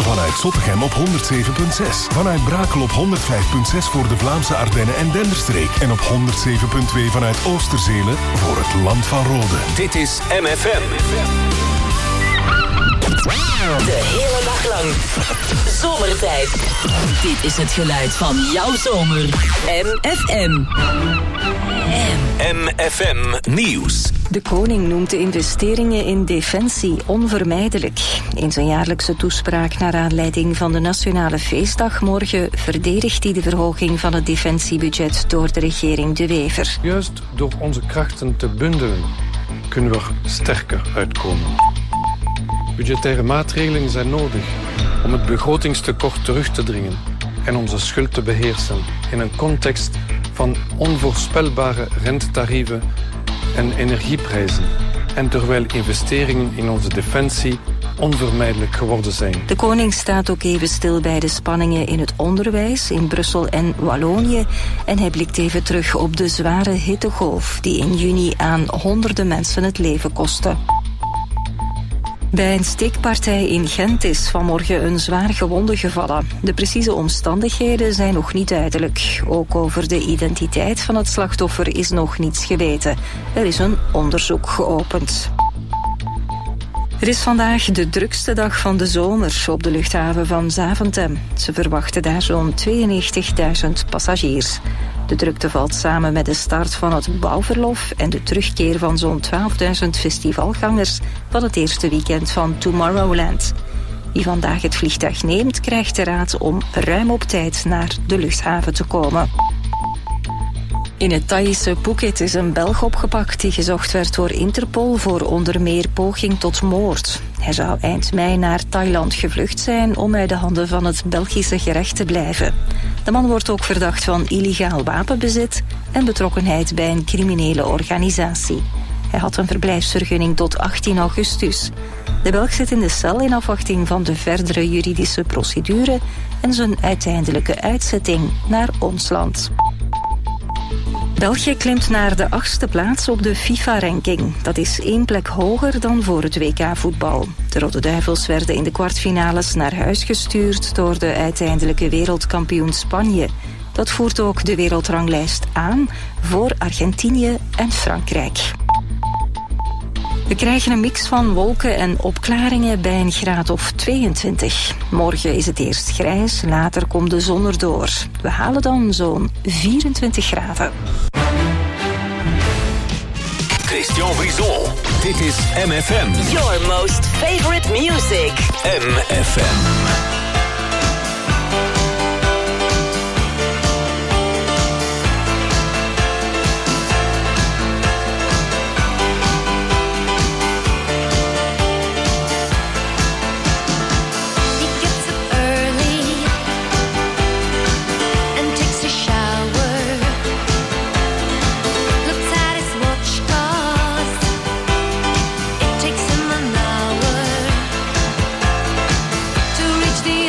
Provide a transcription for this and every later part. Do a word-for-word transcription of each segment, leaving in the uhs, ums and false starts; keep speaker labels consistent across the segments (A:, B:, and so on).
A: Vanuit Zottegem op honderd zeven komma zes. Vanuit Brakel op honderd vijf komma zes voor de Vlaamse Ardennen en Denderstreek. En op honderd zeven komma twee vanuit Oosterzelen voor het Land van Rode.
B: Dit is M F M.
C: De hele dag lang. Zomertijd. Dit is het geluid van jouw zomer. M F M.
B: M F M Nieuws.
D: De koning noemt de investeringen in defensie onvermijdelijk. In zijn jaarlijkse toespraak naar aanleiding van de Nationale Feestdag morgen verdedigt hij de verhoging van het defensiebudget door de regering De Wever.
E: Juist door onze krachten te bundelen kunnen we er sterker uitkomen. Budgettaire maatregelen zijn nodig om het begrotingstekort terug te dringen en onze schuld te beheersen in een context van onvoorspelbare rentetarieven en energieprijzen. En terwijl investeringen in onze defensie onvermijdelijk geworden zijn.
D: De koning staat ook even stil bij de spanningen in het onderwijs in Brussel en Wallonië. En hij blikt even terug op de zware hittegolf die in juni aan honderden mensen het leven kostte. Bij een steekpartij in Gent is vanmorgen een zwaar gewonde gevallen. De precieze omstandigheden zijn nog niet duidelijk. Ook over de identiteit van het slachtoffer is nog niets geweten. Er is een onderzoek geopend. Er is vandaag de drukste dag van de zomer op de luchthaven van Zaventem. Ze verwachten daar zo'n tweeënnegentigduizend passagiers. De drukte valt samen met de start van het bouwverlof en de terugkeer van zo'n twaalfduizend festivalgangers van het eerste weekend van Tomorrowland. Wie vandaag het vliegtuig neemt, krijgt de raad om ruim op tijd naar de luchthaven te komen. In het Thaise Phuket is een Belg opgepakt die gezocht werd door Interpol voor onder meer poging tot moord. Hij zou eind mei naar Thailand gevlucht zijn om uit de handen van het Belgische gerecht te blijven. De man wordt ook verdacht van illegaal wapenbezit en betrokkenheid bij een criminele organisatie. Hij had een verblijfsvergunning tot achttien augustus. De Belg zit in de cel in afwachting van de verdere juridische procedure en zijn uiteindelijke uitzetting naar ons land. België klimt naar de achtste plaats op de FIFA-ranking. Dat is één plek hoger dan voor het W K-voetbal. De Rode Duivels werden in de kwartfinales naar huis gestuurd door de uiteindelijke wereldkampioen Spanje. Dat voert ook de wereldranglijst aan voor Argentinië en Frankrijk. We krijgen een mix van wolken en opklaringen bij een graad of tweeëntwintig. Morgen is het eerst grijs, later komt de zon erdoor. We halen dan zo'n vierentwintig graden.
B: Christian Brison. Dit is M F M.
C: Your most favorite music.
B: M F M.
F: Takes him an hour to reach the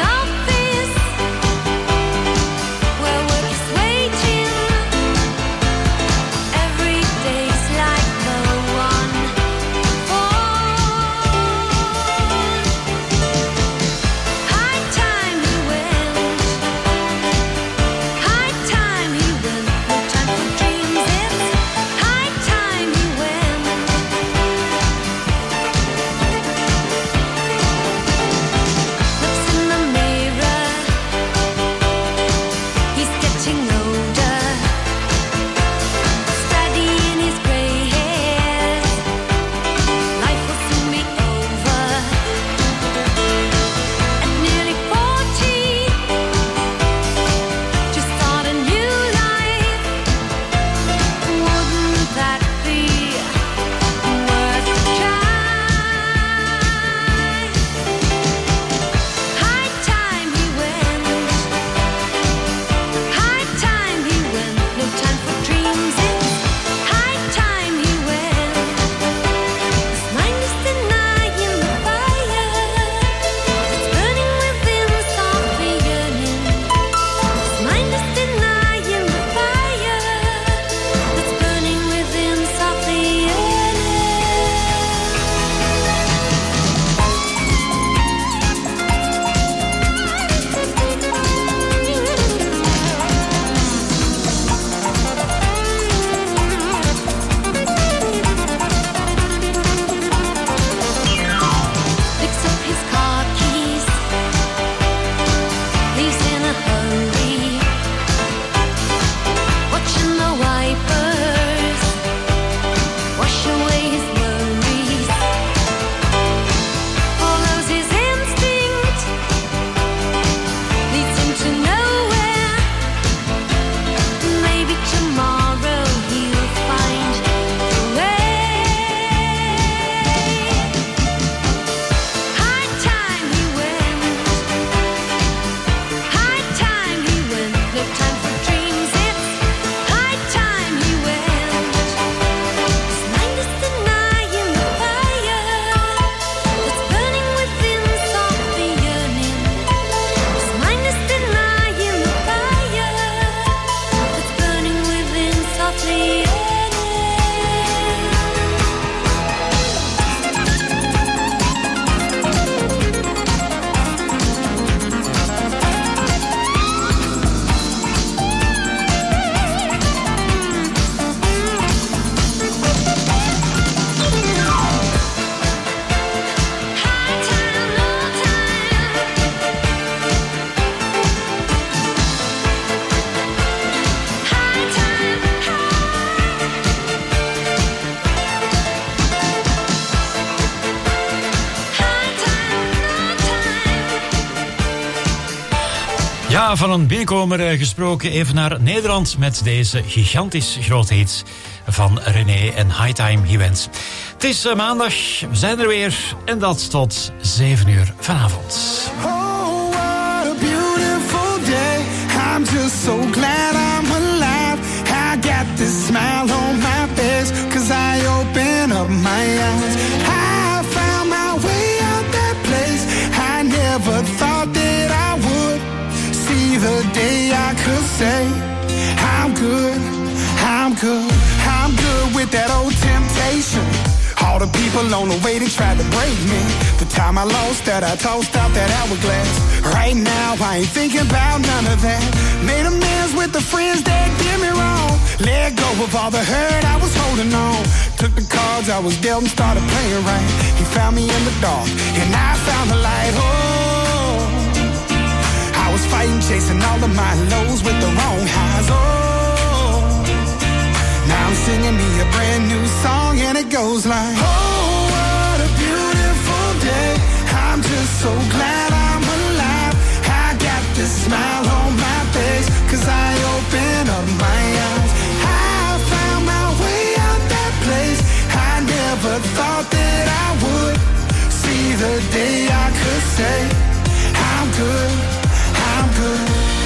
F: Ja, van een binnenkomer gesproken, even naar Nederland met deze gigantisch grote hits van René en High Time He Went. Het is uh, maandag, we zijn er weer en dat tot zeven uur vanavond.
G: Oh, what a beautiful day. I'm just so glad I'm alive. I got this smile on my face, cause I open up my eyes. I found my way out that place. I never thought that I would see the day I could say I'm good, I'm good, I'm good with that old temptation. All the people on the way, they tried to break me. The time I lost that, I tossed out that hourglass. Right now, I ain't thinking about none of that. Made amends with the friends that did me wrong. Let go of all the hurt I was holding on. Took the cards I was dealt and started playing right. He found me in the dark, and I found the light. Oh, I was fighting, chasing all of my lows with the wrong highs. Oh, now I'm singing me a brand new song and it goes like, oh, what a beautiful day. I'm just so glad I'm alive. I got this smile on my face, cause I open up my eyes. I found my way out that place. I never thought that I would see the day I could say I'm good, I'm good.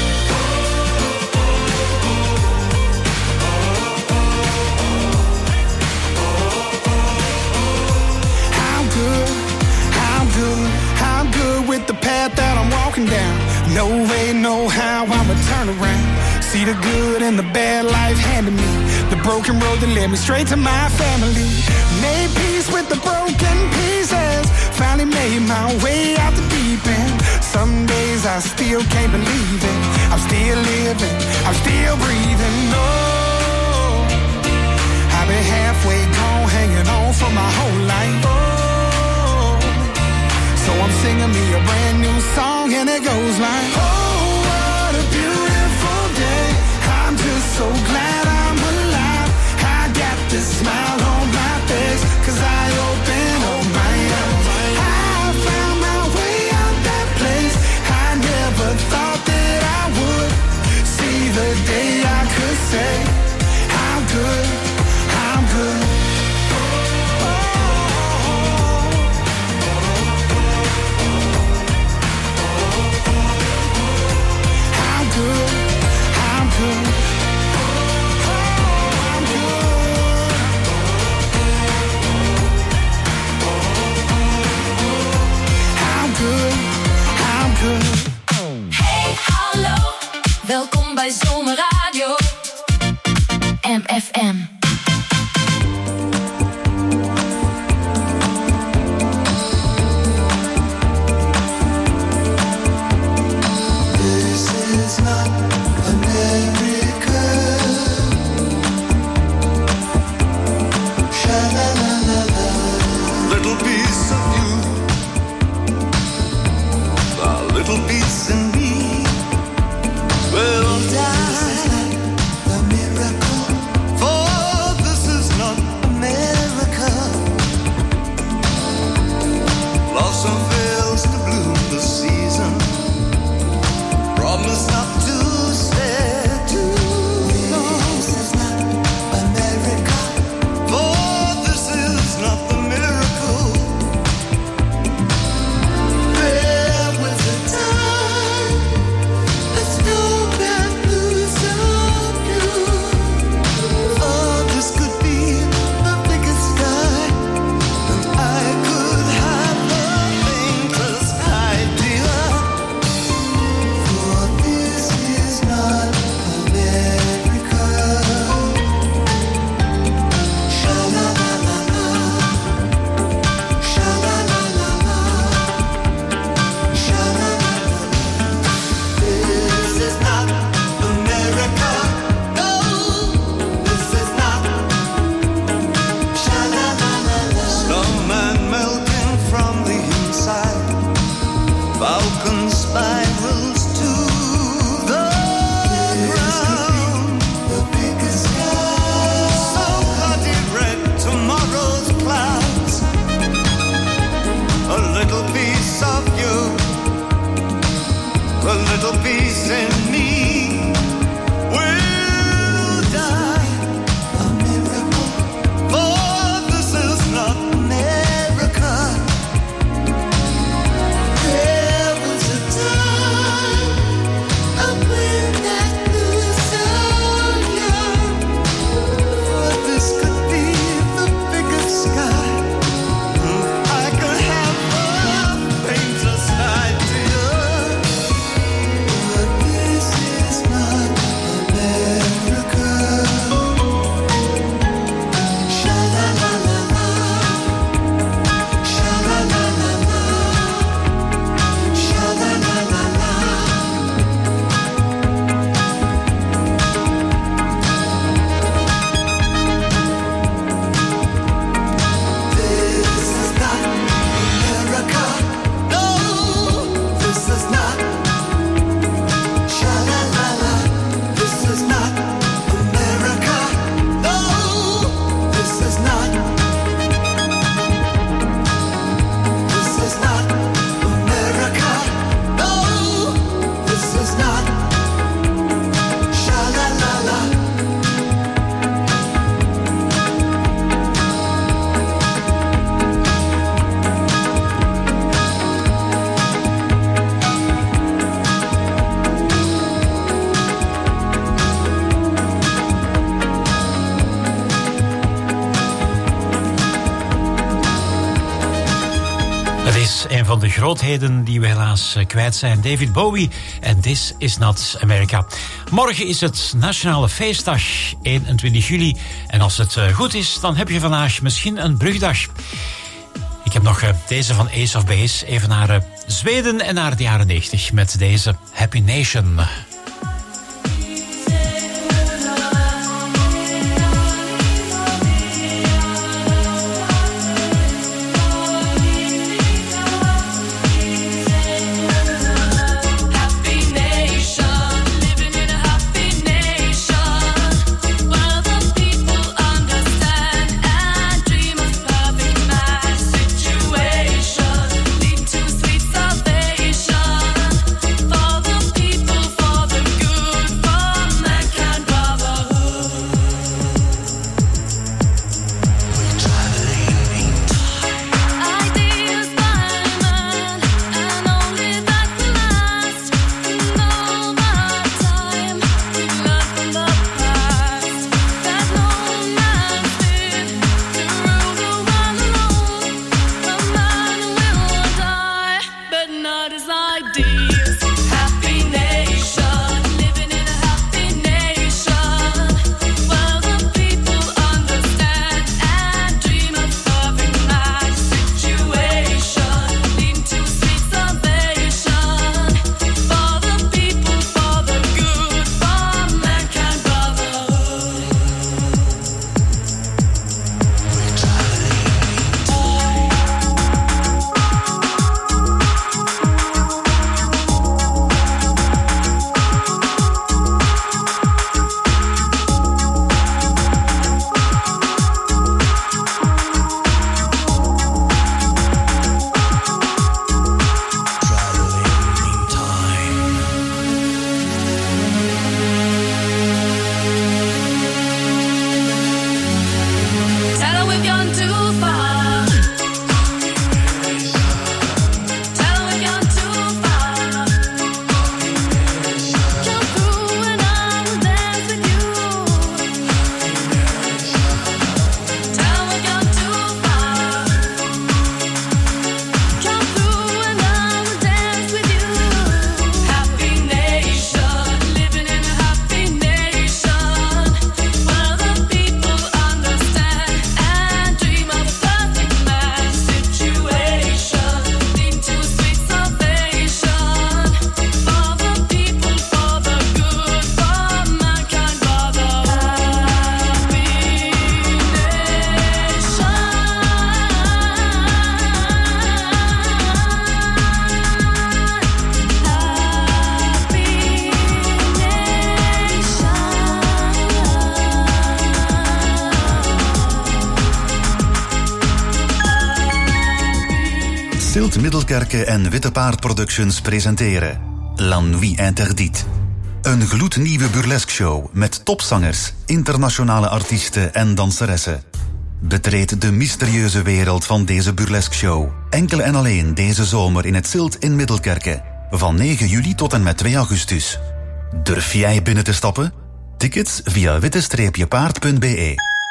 G: I'm good with the path that I'm walking down. No way, no how, I'ma turn around. See the good and the bad life handed me. The broken road that led me straight to my family. Made peace with the broken pieces. Finally made my way out the deep end. Some days I still can't believe it. I'm still living, I'm still breathing. No, I've been halfway gone, hanging on for my whole life. Oh, so I'm singing me a brand new song and it goes like, oh, what a beautiful day. I'm just so glad I'm alive. I got this smile on my face, cause I open up my eyes. I found my way out that place. I never thought that I would see the day I could say I'm good, I'm good.
H: Hey, hallo, welkom bij Zomerradio M F M.
G: This is not America. Sha-la-la-la-la. Little piece of you, a little piece in me will die. This is not a miracle, for this is not America. Blossom fails to bloom this season. Promise not to stay too long. This is not America, for this is not the miracle. There was a time a snowman blew so blue. Oh, this could be the biggest sky, and I could have the faintest idea. For this is not America. Sha-la-la-la-la, sha-la-la-la-la, sha-la-la-la-la. This is not America. No, this is not. Sha-la-la-la-la. Snowman melting from the inside. Falcon spirals to the ground. The biggest sky. So bloody red, tomorrow's clouds. A little piece of you, a little piece in
F: van de grootheden die we helaas kwijt zijn. David Bowie en This Is Not America. Morgen is het Nationale Feestdag, eenentwintig juli. En als het goed is, dan heb je vandaag misschien een brugdag. Ik heb nog deze van Ace of Base, even naar Zweden en naar de jaren negentig met deze Happy Nation.
I: Silt Middelkerke en Witte Paard Productions presenteren La Nuit Interdite. Een gloednieuwe burlesque show met topzangers, internationale artiesten en danseressen. Betreed de mysterieuze wereld van deze burlesque show. Enkel en alleen deze zomer in het Silt in Middelkerke. Van negen juli tot en met twee augustus. Durf jij binnen te stappen? Tickets via witte paard punt b e.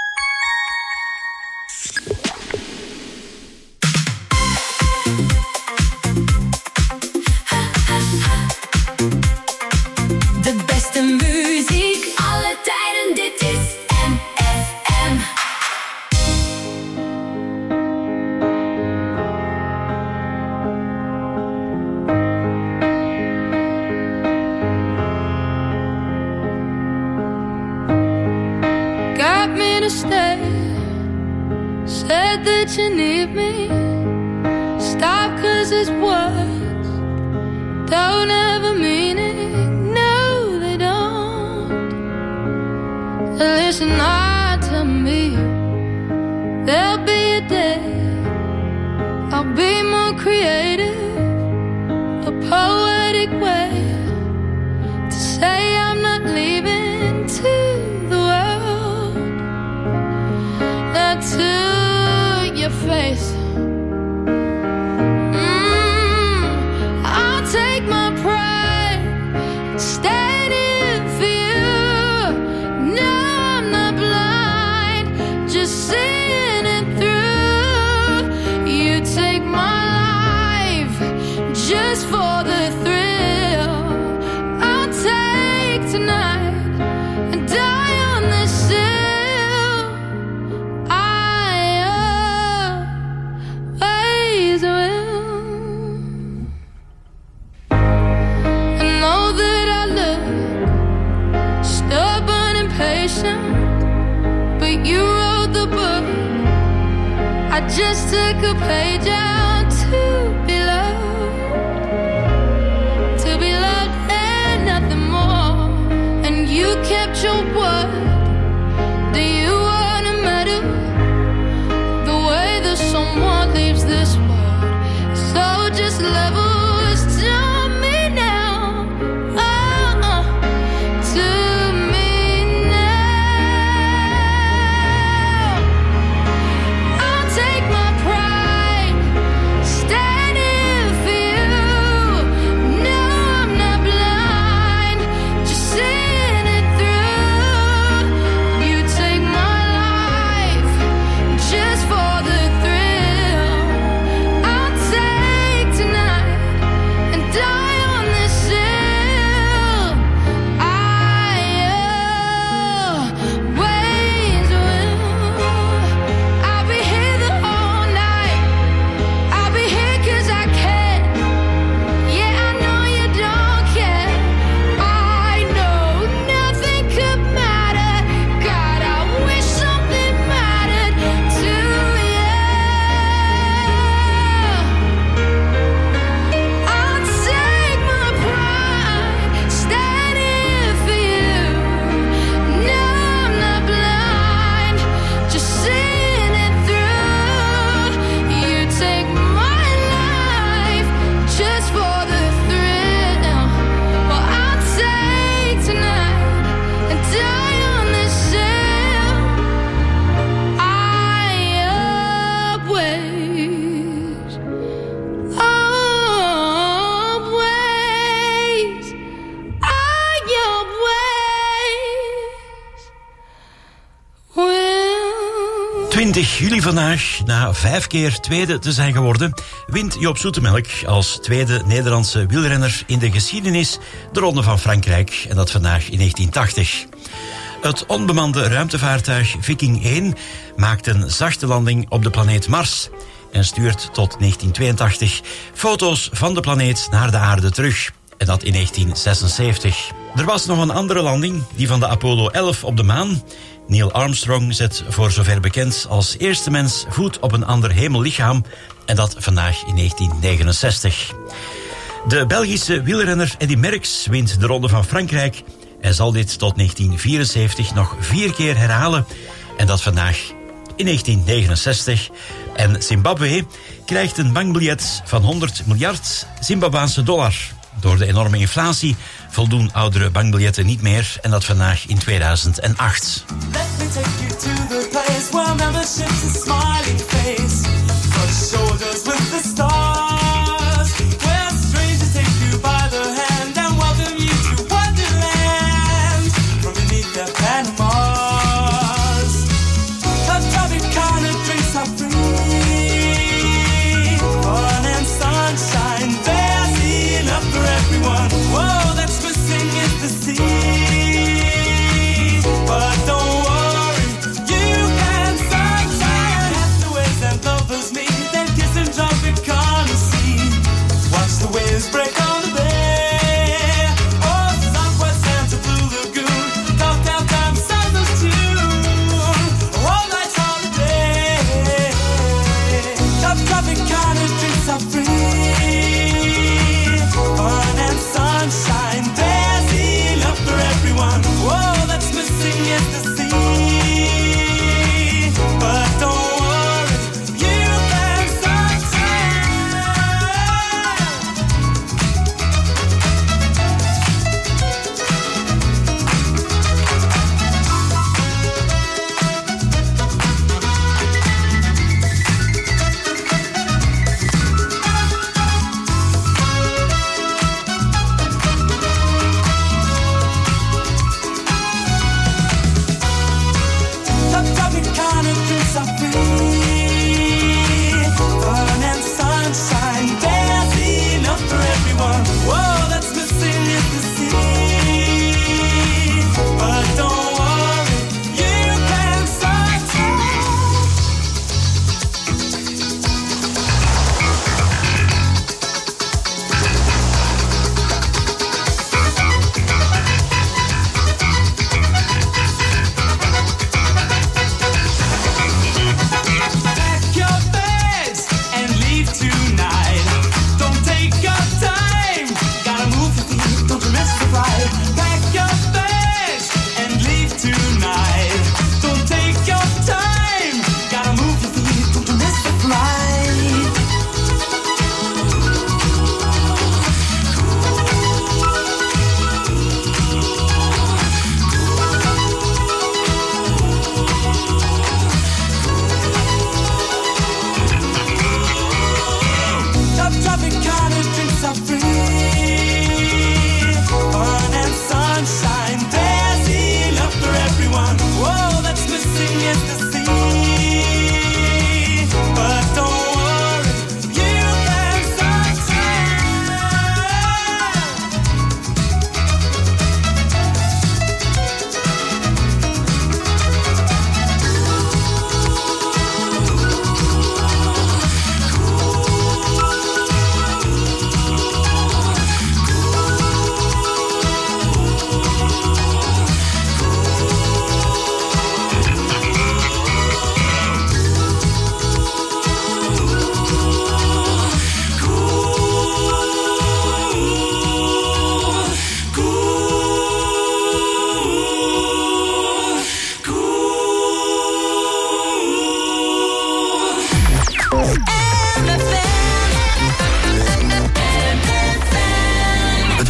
J: You need me. Stop, cause it's words don't have a meaning. No, they don't. Listen hard to me. There'll be a day I'll be more creative, a poetic way to say I'm not leaving to the world. Not to your face. Mm, fiction, but you wrote the book. I just took a page out to be loved, to be loved and nothing more. And you kept your word. Do you want to meddle the way that someone leaves this world? So just level to me now, oh, oh, to me now. I'll take my pride, standing for you. No, I'm not blind, just seeing it through. You take my life just for the thrill. I'll take tonight and die on this hill. I always will. I'll be here the whole night. I'll be here 'cause I can. Yeah, I know you don't care. I know nothing could matter. God, I wish something mattered to you. I'll take my pride, standing for you. No, I'm not blind, just seeing it through. You take my life just for the thrill. Well, I'll take tonight and die on this hill. I always, always, I always will.
F: twintig juli vandaag, na vijf keer tweede te zijn geworden, wint Joop Zoetemelk als tweede Nederlandse wielrenner in de geschiedenis de Ronde van Frankrijk, en dat vandaag in negentien tachtig. Het onbemande ruimtevaartuig Viking één maakt een zachte landing op de planeet Mars en stuurt tot negentien tweeëntachtig foto's van de planeet naar de aarde terug. En dat in negentien zesenzeventig. Er was nog een andere landing, die van de Apollo elf op de maan. Neil Armstrong zet voor zover bekend als eerste mens voet op een ander hemellichaam. En dat vandaag in negentien negenenzestig. De Belgische wielrenner Eddy Merckx wint de Ronde van Frankrijk. Hij zal dit tot negentien vierenzeventig nog vier keer herhalen. En dat vandaag in negentien negenenzestig. En Zimbabwe krijgt een bankbiljet van honderd miljard Zimbabwaanse dollar. Door de enorme inflatie voldoen oudere bankbiljetten niet meer. En dat vandaag in tweeduizend acht.
K: Let me take you to the place where membership's a smiling face. Brush shoulders with the stars. Where strangers take you by the hand and welcome you to Wonderland. From beneath their Panamas. Tough topic kind of drinks are free. Fun and sunshine, there's enough for everyone. Whoa, that's missing is the sea. But don't worry, you can sunshine. Castaways and lovers meet, then kiss and jump and come.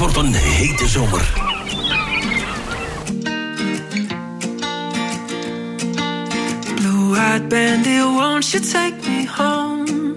B: wordt een hete zomer.
L: Blue-eyed bandit, won't you take me home?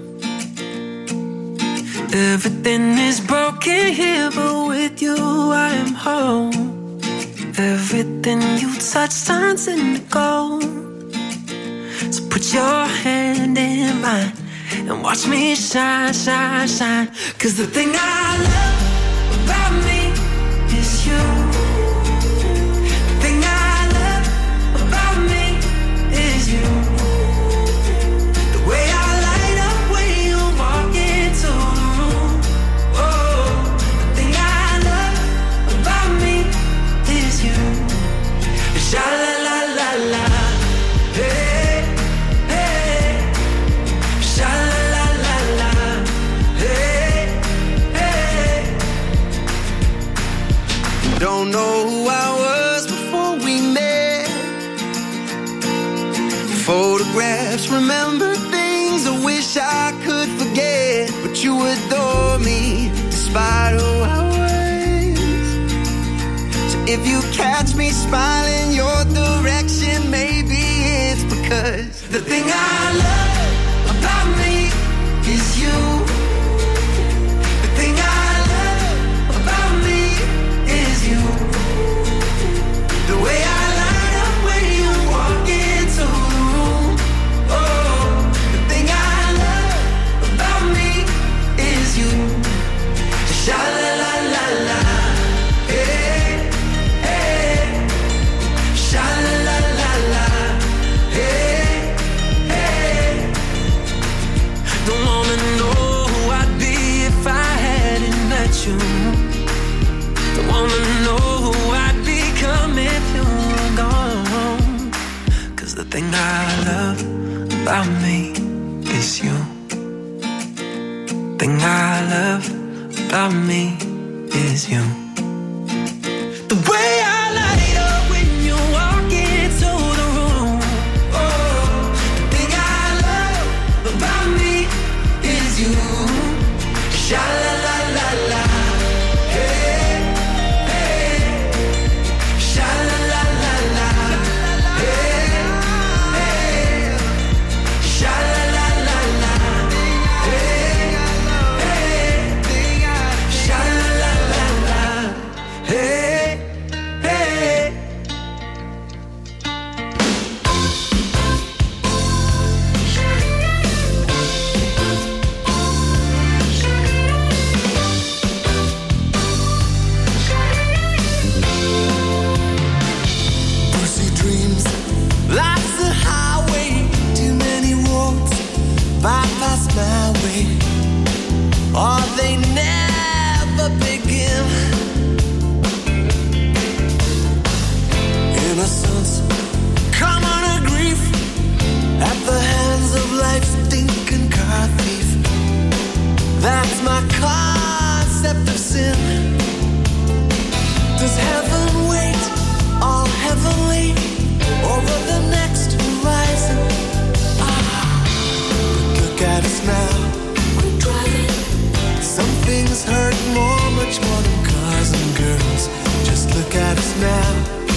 L: Everything is broken here, but with you I am home. Everything you touch turns into gold. So put your hand in mine and watch me shine, shine, shine. 'Cause the thing I love about me is you. The thing I love about me is you. The way I light up when you walk into the room. Oh, the thing I love about me is you. Sha la la la la. Hey, hey. Sha la la la la. Hey, hey.
M: Don't know who I was before we met. Photographs, remember things I wish I could forget. But you adore me despite who I was. So if you catch me smiling your direction, maybe it's because the thing I love about me is you. The thing I love about me is you. The way I light up when you walk into the room. Oh, the thing I love about me is you. Sha la la la la. Hey, hey. Sha la la la la. Hey, hey. Don't wanna know who I'd be if I hadn't met you. Don't wanna know who I'd become if you were gone. 'Cause the thing I love about me is you. Thing I love about me is you. The way I light up when you walk into the room. Oh, the thing I love about me is you. Sha la la la la. Hey, hey. Sha la la la la. Hey, hey. Sha la la la la. Hey, hey. Sha la la la la. Hey, hey. Pussy dreams, life's a highway, too many roads bypass my way, or they never begin. Innocence, common a grief at the hands of life's stinking car thief. That's my concept of sin. Does heaven wait all heavenly over the next horizon? Ah, but look at us now. We're driving. Some things hurt more, much more than cars and girls. Just look at us now.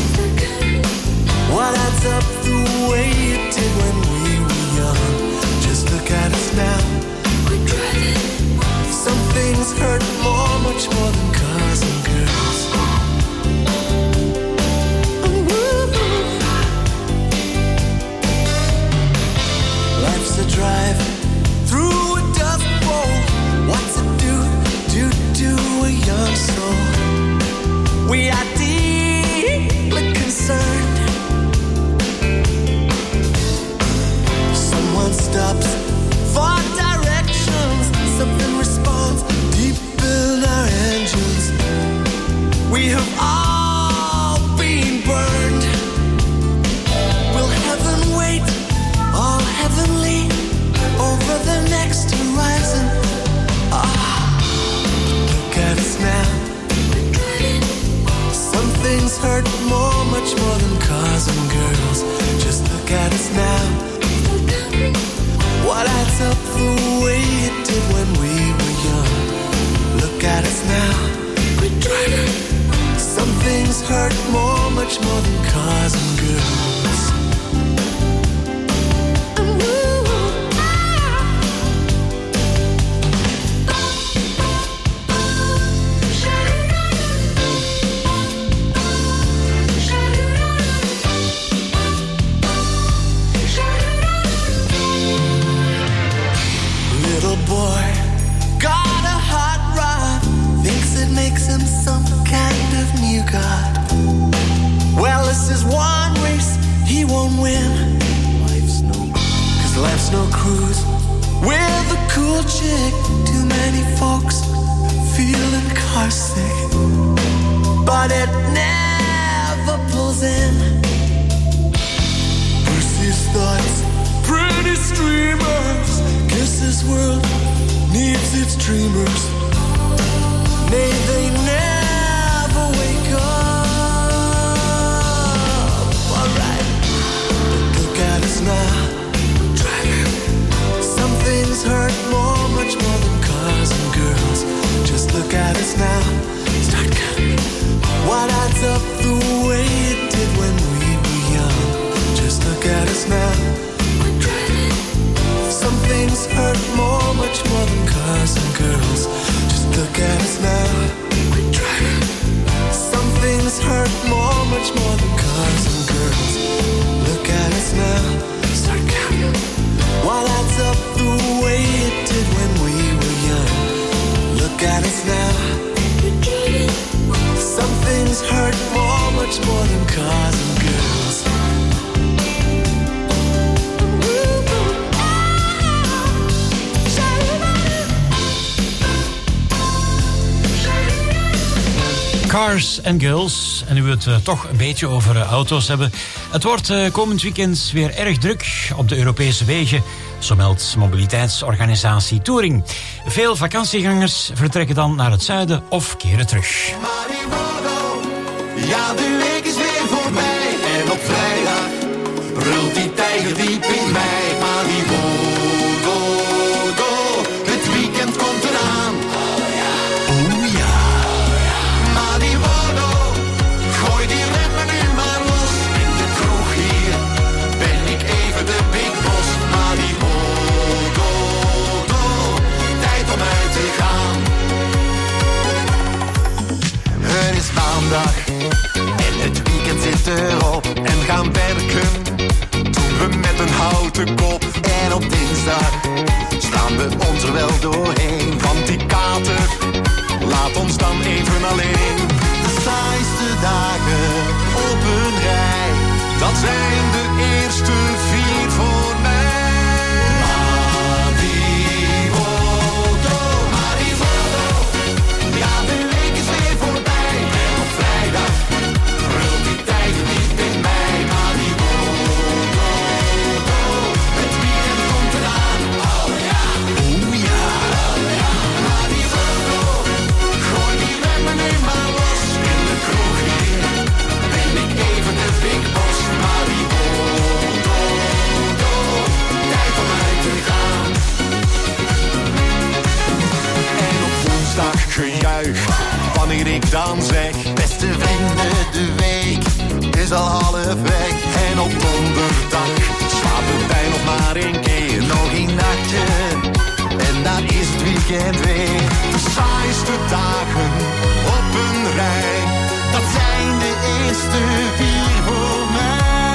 M: What adds up the way it did when we were young? Just look at us now. We're driving. Some things hurt more, much more than cars and girls. Life's a drive through a dust bowl. What's it do, do, do a young soul? We are deeply concerned. Someone stops for directions. Something responds deep in our engines. We have all been burned. Will heaven wait all heavenly over the next horizon? Ah, look at us now. Some things hurt more, much more than cars and girls. Just look at us now. What adds up the way it did when we were young? Look at us now. We're driving. hurt more, much more than cars and girls. Little boy got a hot rod, thinks it makes him some kind of new god. Well, this is one race he won't win. Life's no, cause life's no cruise with a cool chick. Too many folks feeling car sick, but it never pulls in. Percy's thoughts, pretty streamers. Guess this world needs its dreamers. May they never wake up. Alright, look at us now. Driving. Some things hurt more, much more than cars and girls. Just look at us now. Start counting. What adds up the way it did when we were young? Just look at us now. We're driving. Some things hurt more, much more than cars and girls. Just look at us now. We're driving. Some things hurt more, much more than cars and girls. Look at us now. Start counting. What adds up the way it did when we were young? Look at us now. We're driving. Some things hurt more, much more than cars and girls.
F: Cars and Girls. En nu we het uh, toch een beetje over uh, auto's hebben. Het wordt uh, komend weekend weer erg druk op de Europese wegen. Zo meldt mobiliteitsorganisatie Touring. Veel vakantiegangers vertrekken dan naar het zuiden of keren terug.
N: Mariwodo, ja de week is weer voorbij. En op vrijdag brult die tijger diep in mij. Mariwodo, het weekend komt eraan.
O: En het weekend zit erop en gaan werken doen we met een houten kop. En op dinsdag staan we ons er wel doorheen. Want die kater laat ons dan even alleen. De saaiste dagen op een rij, dat zijn de eerste vier voor mij. Wanneer ik dan zeg, beste vrienden, de week is al half weg. En op donderdag slapen wij nog maar een keer, nog een nachtje. En dan is het weekend weer. De saaiste dagen op een rij, dat zijn de eerste vier voor mij.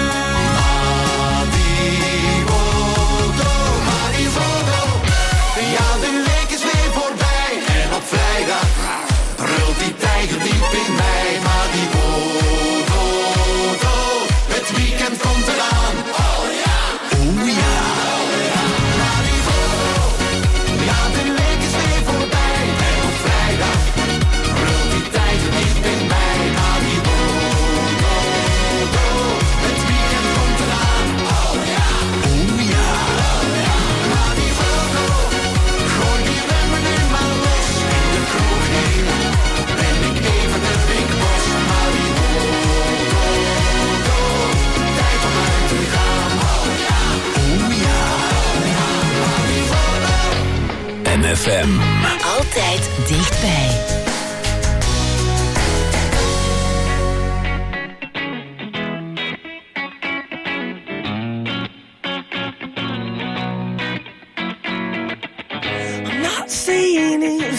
O: Mariwodo, Mariwodo, ja de week is weer voorbij. En op vrijdag brult die tijger diep in mij. Maar die wodo, het weekend komt eraan. Oh ja, oh ja, oh ja. Maar die wodo, ja de week is weer voorbij. En op vrijdag brult die tijger diep in mij. Maar die wodo, het weekend komt eraan. Oh ja, oh ja, oh ja. Maar die wodo, gooi die remmen nu maar los. In de kroeg hier ben ik even de big boss. Maar die wodo, tijd om uit te gaan. Oh ja, oh ja, oh ja. Maar die wodo.
B: M F M.
C: Altijd dichtbij.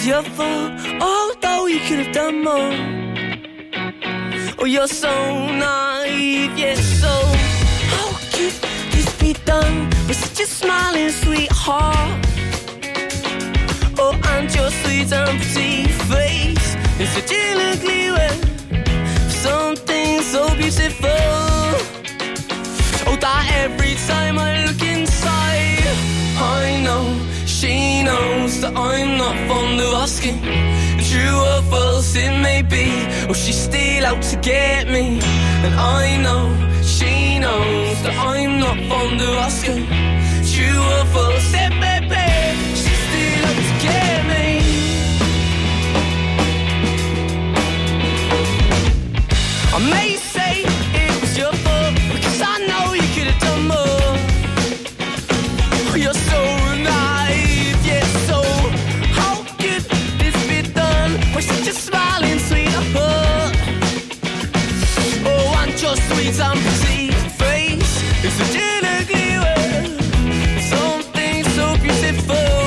L: your fault, although you could have done more. Oh, you're so naive, yet so how could this be done with such a smiling sweetheart? Oh, and your sweet and pretty face in such an ugly way, something so beautiful. Oh, that every time I look inside, I know she knows that I'm not fond of asking. True or false it may be, or she's still out to get me. And I know she knows that I'm not fond of asking. True or false it may be, she's still out to get me. I may say it was your fault, because I know you could have done more. You're so naive, yet so how could this be done with such a smiling sweetheart? Oh, and your sweet and pretty face is such an ugly way, something so beautiful.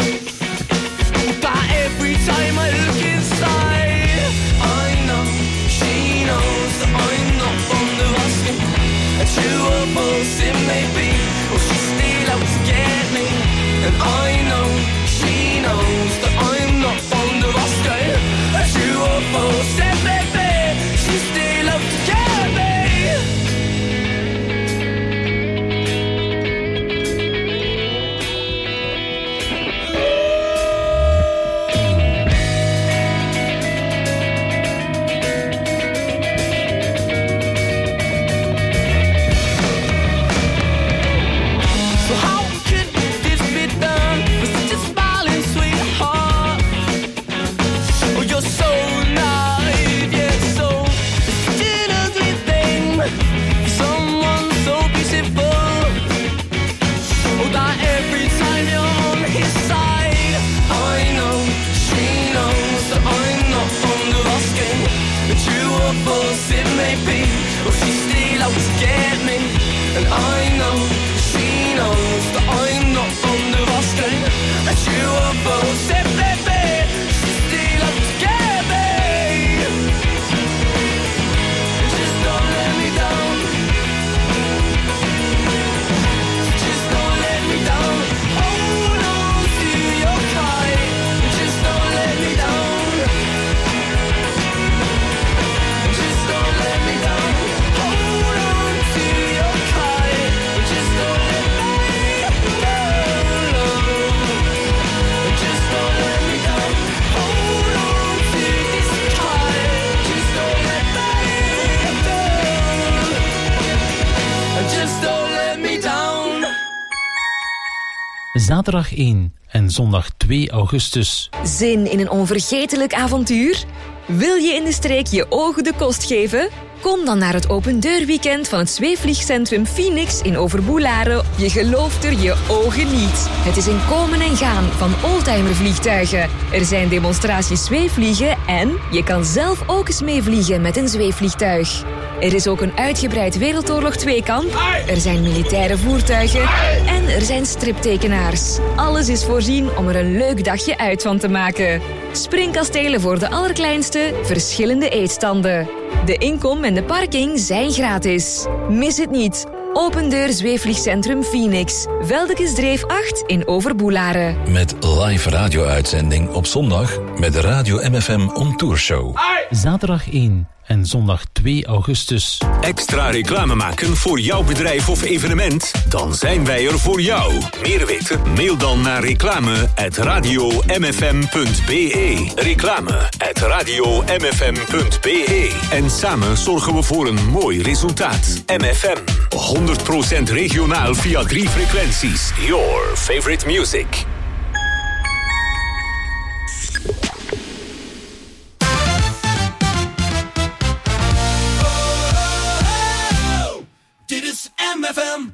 L: But every time I look inside, I know she knows that I'm not fond of asking. And true or false it may be, or she's still out to get me. And I know she knows that I'm not fond of asking. And true or false it may be, she's still out to get me. So how could this be done with such a smiling sweetheart? Oh, you're so naive, yet so such an ugly thing. Someone so beautiful. Oh, that every time you're on his side, I know she knows that I'm not fond of asking. But true or false it may be, or she's still out to get me. And I know she knows that I'm not fond of asking. And true or false it may be, she's still out to get me. Just don't let me down. Just don't let me down. Hold on to your kite. Just don't let me down. Just don't let me down. Hold on to your kite. Just don't let me down. Just don't let me down. Hold on to this kite. Just don't let me down. Just don't let me down.
P: Zaterdag één en zondag twee augustus.
Q: Zin in een onvergetelijk avontuur? Wil je in de streek je ogen de kost geven? Kom dan naar het opendeurweekend van het zweefvliegcentrum Phoenix in Overboelaren. Je gelooft er je ogen niet. Het is een komen en gaan van oldtimervliegtuigen. Er zijn demonstraties zweefvliegen en je kan zelf ook eens meevliegen met een zweefvliegtuig. Er is ook een uitgebreid Wereldoorlog twee-kamp. Er zijn militaire voertuigen. En er zijn striptekenaars. Alles is voorzien om er een leuk dagje uit van te maken. Springkastelen voor de allerkleinste, verschillende eetstanden. De inkom en de parking zijn gratis. Mis het niet. Opendeur Zweefvliegcentrum Phoenix. Veldekesdreef acht in Overboelaren.
R: Met live radio-uitzending op zondag met de Radio M F M On Tour Show.
P: Zaterdag één en zondag twee augustus.
B: Extra reclame maken voor jouw bedrijf of evenement? Dan zijn wij er voor jou. Meer weten? Mail dan naar reclame at radio m f m punt b e. Reclame at radio m f m punt b e. En samen zorgen we voor een mooi resultaat. M F M. honderd procent regionaal via drie frequenties. Your favorite music.
K: Dit is M F M.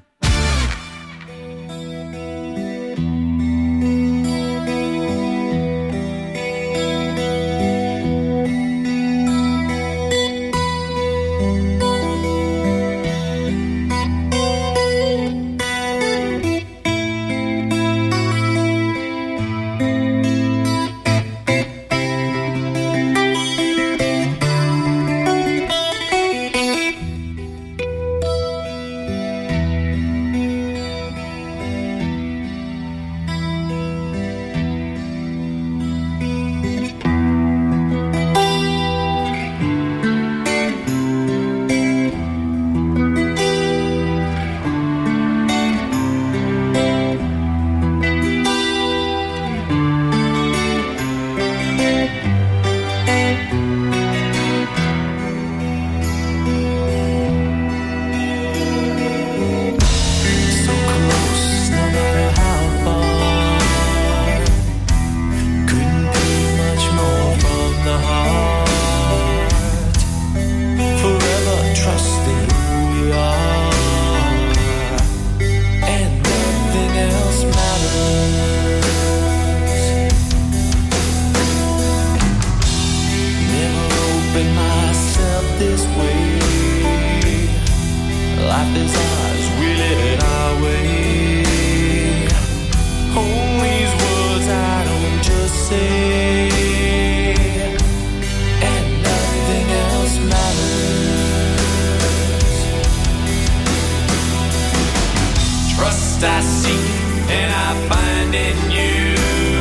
K: Trust I seek and I find in you.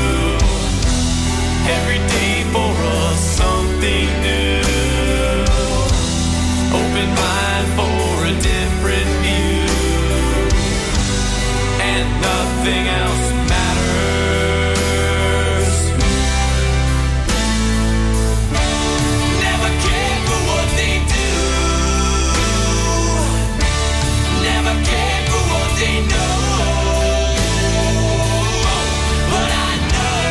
K: Every day for us something new. Open mind for a different view. And nothing else matters. Never cared for what they do. Never cared for what they know. But I know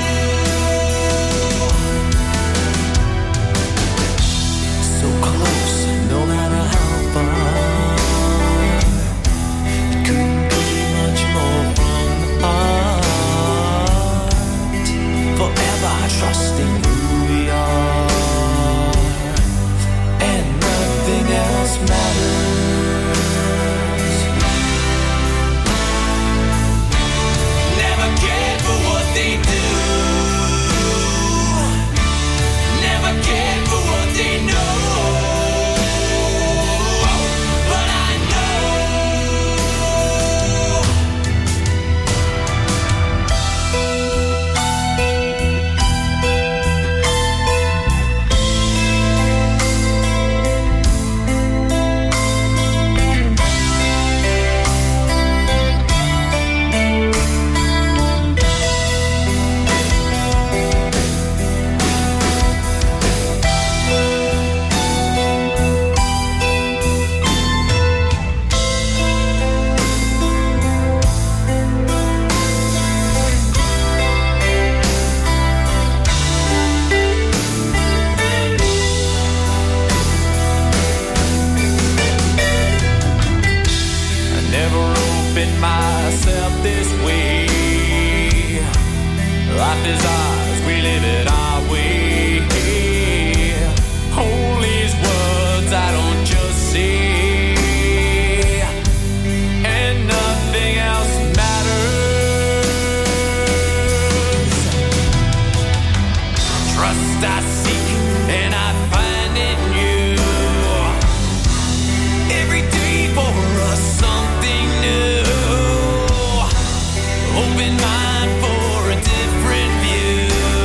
K: so close, no matter how far. It couldn't be much more from the heart. Forever trusting who we are, and nothing else matters. Never cared for what they do. Never cared for what they know. But I know I never opened myself this way. Life is ours, we live it our way. Hold these words I don't just say, and nothing else matters. Trust I seek and I find in you. Every day for us something new. Open mind for a different view.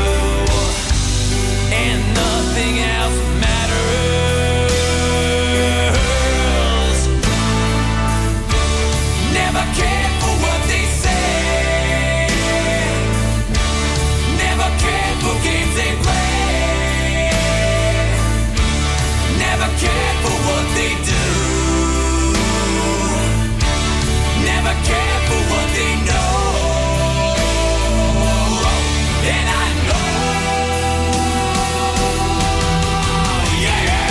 K: And nothing else matters. Never cared for what they say. Never cared for games they play. Never cared for what they do. Never cared for what they know. And I know, yeah, yeah.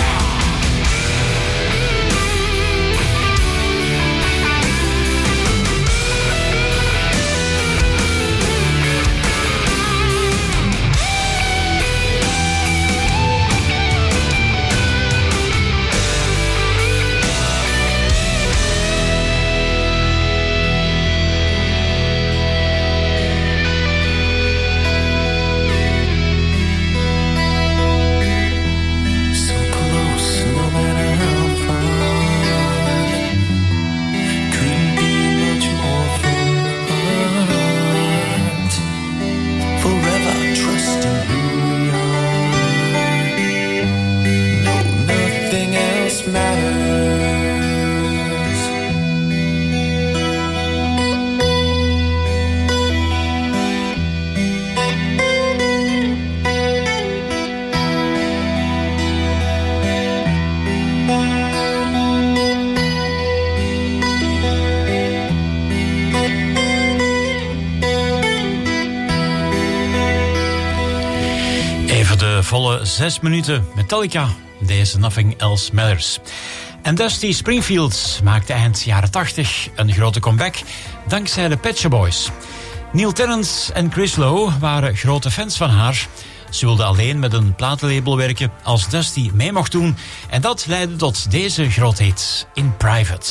K: So close, no matter how far. Couldn't be much more from the heart. Forever trusting who we are. No, nothing else matters.
F: Even de volle zes minuten. Metallica, deze Nothing Else Matters. En Dusty Springfield maakte eind jaren tachtig een grote comeback dankzij de Pet Shop Boys. Neil Tennant en Chris Lowe waren grote fans van haar. Ze wilde alleen met een platenlabel werken als Dusty mee mocht doen. En dat leidde tot deze grootheid In Private.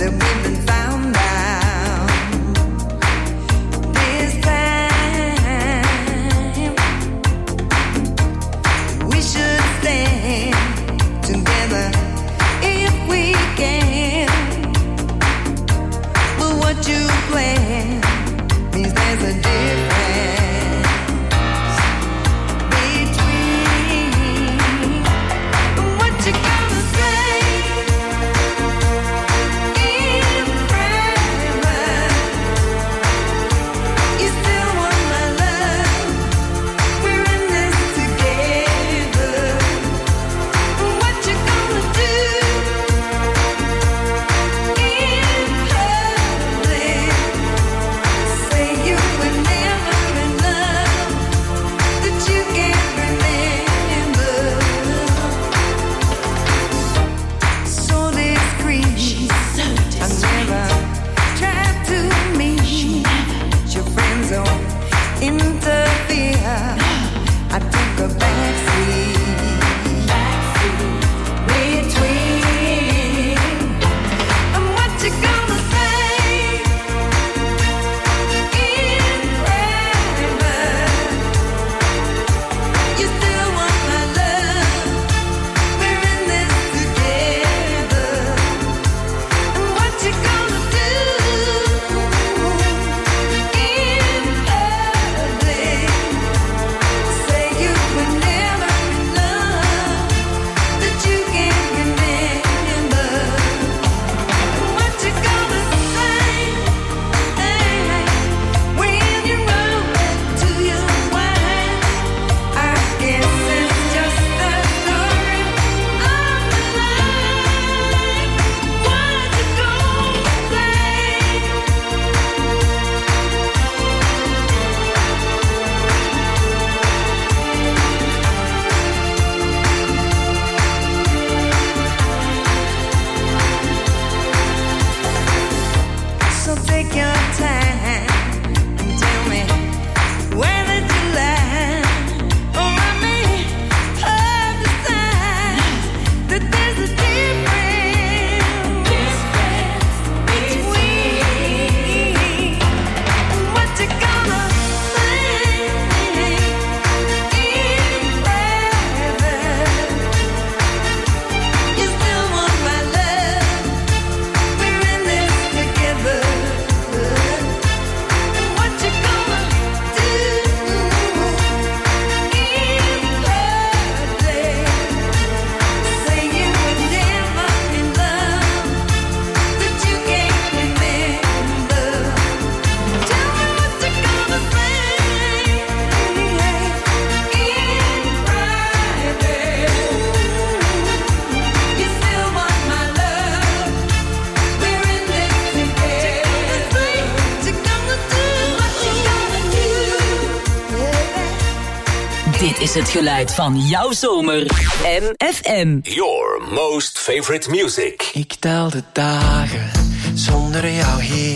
C: Dit is het geluid van jouw zomer. M F M.
B: Your most favorite music.
S: Ik tel de dagen zonder jou hier.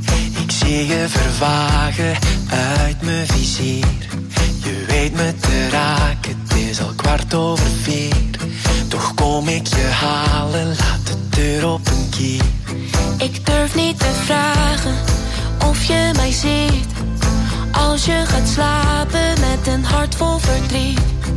S: Ik zie je vervagen uit mijn vizier. Je weet me te raken, het is al kwart over vier. Toch kom ik je halen, laat de deur op een kier.
T: Ik durf niet te vragen of je mij ziet. Als je gaat slapen met een hart vol verdriet.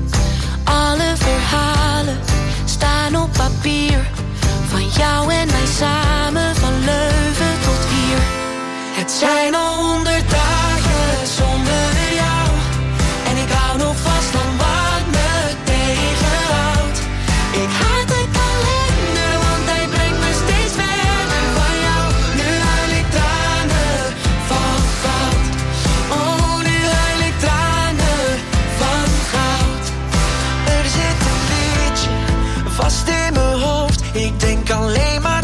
T: Alle verhalen staan op papier. Van jou en mij samen, van Leuven tot hier.
S: Het zijn al honderd dagen zonder jou. En ik hou nog vast aan wat me tegenhoudt. Ik haat de kalender, want hij brengt me steeds verder van jou. Nu huil ik tranen van goud. Oh, nu huil ik tranen van goud. Er zit een liedje vast in mijn hoofd. Ik denk alleen maar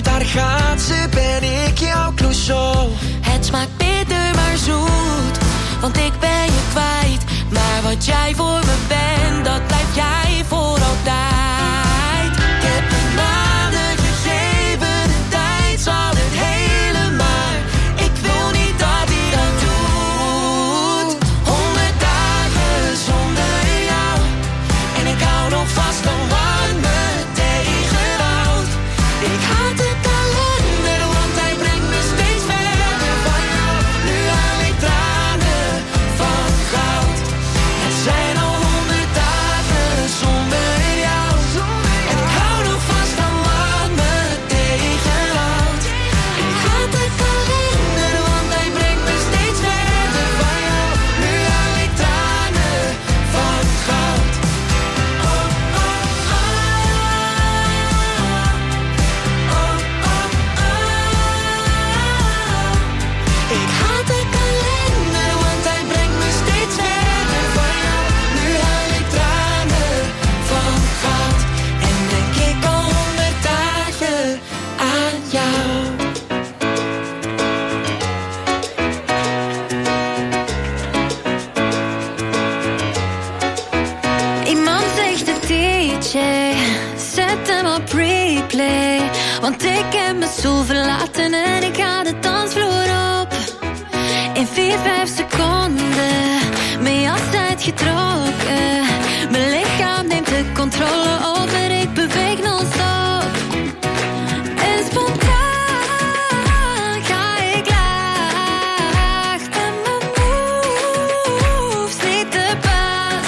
J: Want ik heb mijn stoel verlaten en ik ga de dansvloer op. In vier, vijf seconden, mijn jas uitgetrokken. Mijn lichaam neemt de controle over, ik beweeg non-stop. En spontaan ga ik laag. En mijn moves niet de baas.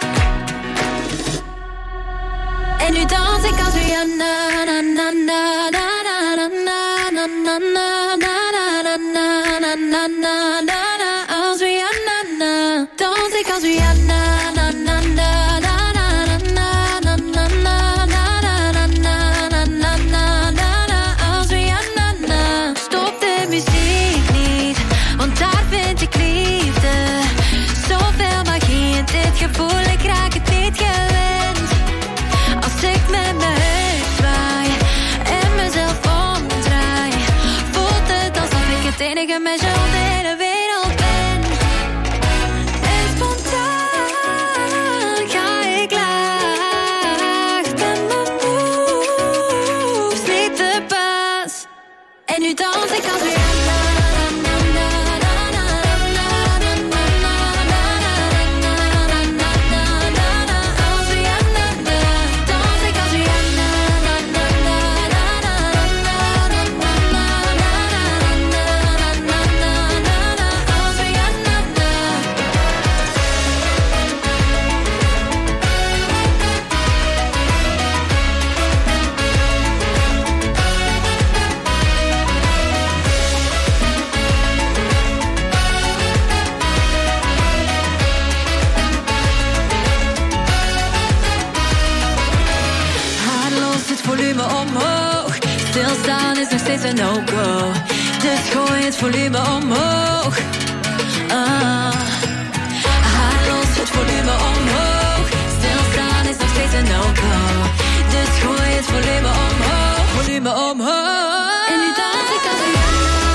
J: En nu dans ik als Rihanna, na na na na na na na na na na na na na na na als Rihanna, dans ik als Rihanna, na na na na na na na na na na na na na als Rihanna. Stop de muziek niet, want daar vind ik liefde. Zoveel magie in dit gevoel, ik raak het niet gewend. Als ik met mijn heup zwaai en mezelf omdraai, voelt het alsof ik het enige meisje op de hele wereld ben. En spontaan ga ik laag, ben mijn moves niet de baas. En nu dans ik als Rihanna. Stilstaan is nog steeds een no-go, dus gooi het volume omhoog. Ah. Haar los, het volume omhoog. Stilstaan is nog steeds een no-go, dus gooi het volume omhoog. Volume omhoog. En nu dans ik als Rihanna.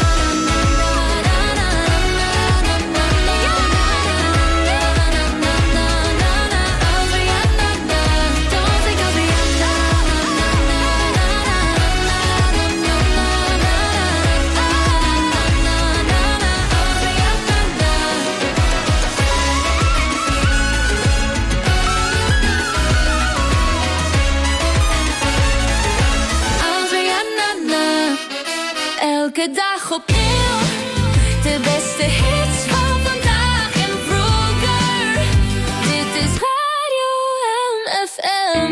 J: Elke dag opnieuw, de beste hits van vandaag en vroeger. Dit is Radio M F M.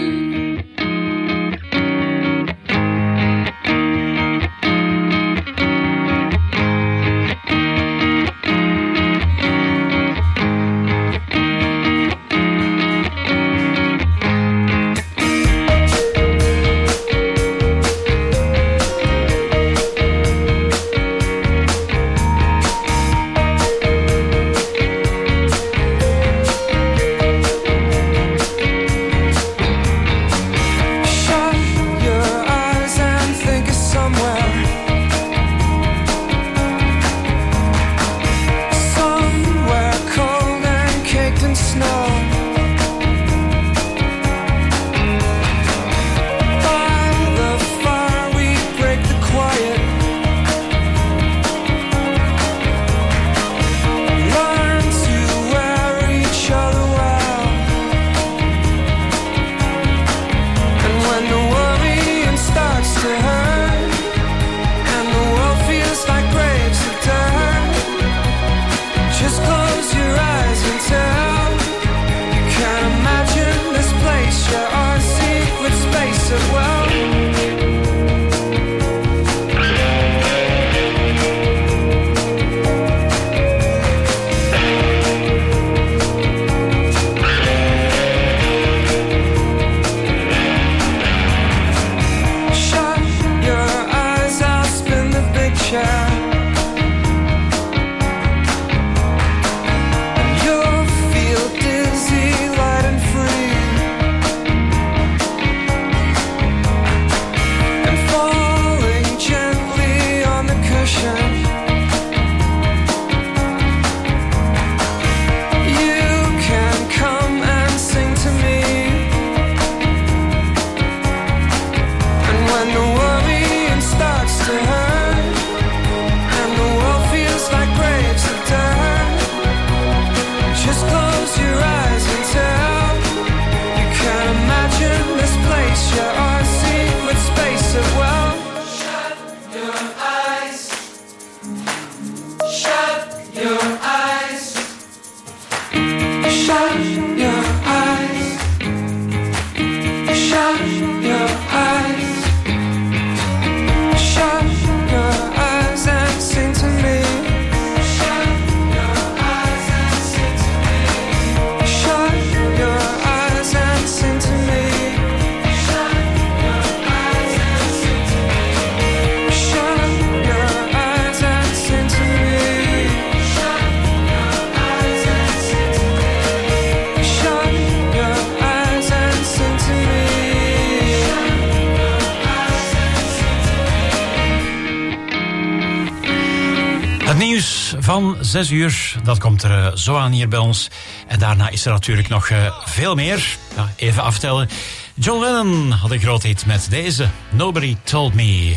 F: nieuws van zes uur, dat komt er uh, zo aan hier bij ons. En daarna is er natuurlijk nog uh, veel meer. Ja, even aftellen. John Lennon had een groot hit met deze. Nobody Told Me.
K: Uh,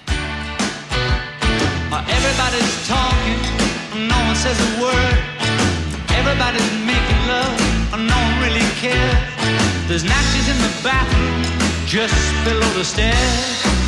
K: everybody's talking, no one says a word. Everybody's making love, no one really cares. There's matches in the bathroom, just below the stairs.